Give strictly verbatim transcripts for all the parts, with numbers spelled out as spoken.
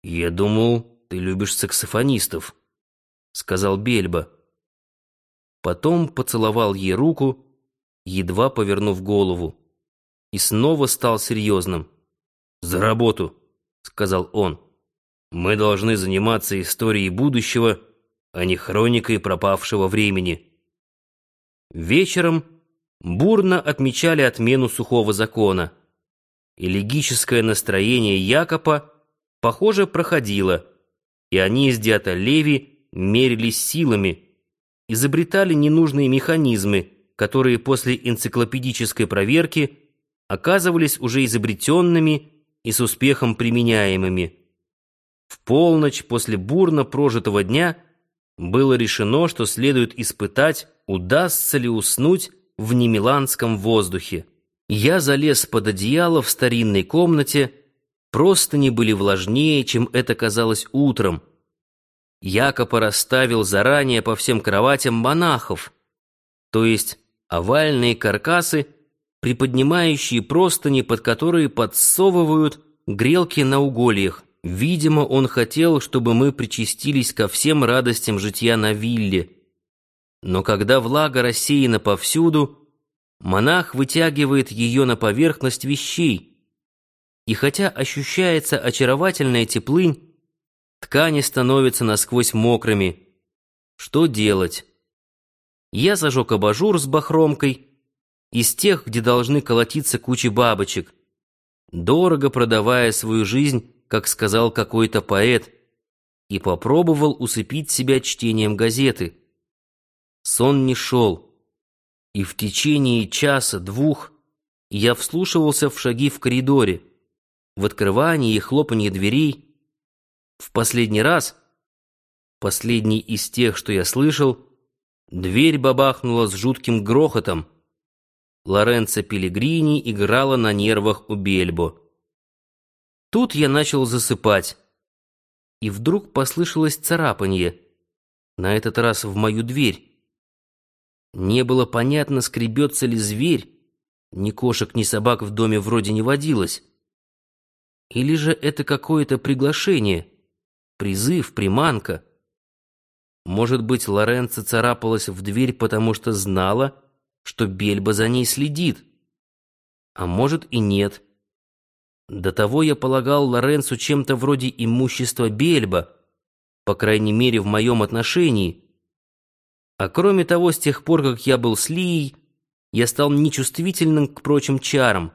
«Я думал, ты любишь саксофонистов», — сказал Бельба. Потом поцеловал ей руку, едва повернув голову, и снова стал серьезным. «За работу», — сказал он. «Мы должны заниматься историей будущего, а не хроникой пропавшего времени». Вечером бурно отмечали отмену сухого закона. Элегическое настроение Якопа, похоже, проходило, и они с Диато Леви мерились силами, изобретали ненужные механизмы, которые после энциклопедической проверки оказывались уже изобретенными и с успехом применяемыми. В полночь после бурно прожитого дня было решено, что следует испытать, удастся ли уснуть в немиланском воздухе. Я залез под одеяло в старинной комнате, простыни были влажнее, чем это казалось утром. Якоб расставил заранее по всем кроватям монахов, то есть овальные каркасы, приподнимающие простыни, под которые подсовывают грелки на угольях. Видимо, он хотел, чтобы мы причастились ко всем радостям житья на вилле. Но когда влага рассеяна повсюду, монах вытягивает ее на поверхность вещей, и хотя ощущается очаровательная теплынь, ткани становятся насквозь мокрыми. Что делать? Я зажег абажур с бахромкой, из тех, где должны колотиться кучи бабочек, дорого продавая свою жизнь, как сказал какой-то поэт, и попробовал усыпить себя чтением газеты. Сон не шел, и в течение часа-двух я вслушивался в шаги в коридоре, в открывании и хлопанье дверей. В последний раз, последний из тех, что я слышал, дверь бабахнула с жутким грохотом. Лоренцо Пеллегрини играла на нервах у Бельбо. Тут я начал засыпать, и вдруг послышалось царапанье, на этот раз в мою дверь. Не было понятно, скребется ли зверь, ни кошек, ни собак в доме вроде не водилось. Или же это какое-то приглашение, призыв, приманка. Может быть, Лоренцо царапалась в дверь, потому что знала, что Бельба за ней следит. А может и нет. До того я полагал Лоренцо чем-то вроде имущества Бельба, по крайней мере, в моем отношении. А кроме того, с тех пор, как я был с Лией, я стал нечувствительным к прочим чарам.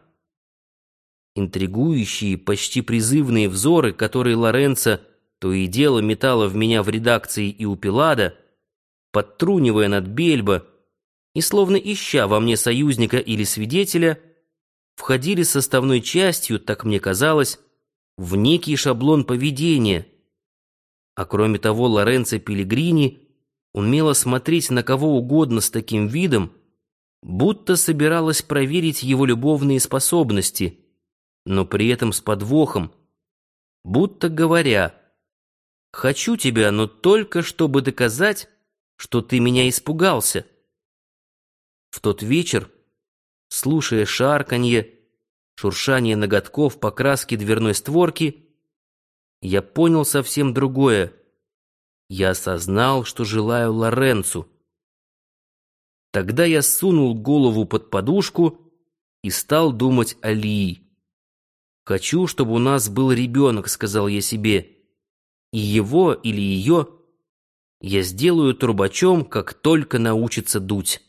Интригующие, почти призывные взоры, которые Лоренцо то и дело метала в меня в редакции и у Пилада, подтрунивая над Бельбо и словно ища во мне союзника или свидетеля, входили составной частью, так мне казалось, в некий шаблон поведения. А кроме того, Лоренцо Пеллегрини умела смотреть на кого угодно с таким видом, будто собиралась проверить его любовные способности, но при этом с подвохом, будто говоря: «Хочу тебя, но только чтобы доказать, что ты меня испугался». В тот вечер, слушая шарканье, шуршание ноготков по краске дверной створки, я понял совсем другое. Я осознал, что желаю Лоренцу. Тогда я сунул голову под подушку и стал думать о Лии. «Хочу, чтобы у нас был ребенок», — сказал я себе, «и его или ее я сделаю трубачом, как только научится дуть».